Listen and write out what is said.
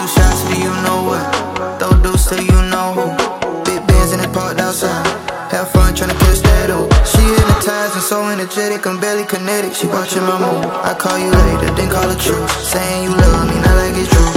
Shoot shots to you know what. Throw deuce to you know who. Big bands and it parked outside. Have fun tryna catch that ooh. She hypnotized and so energetic, I'm barely kinetic. She watching my move. I call you later, then call it true. Saying you love me, not like it's true.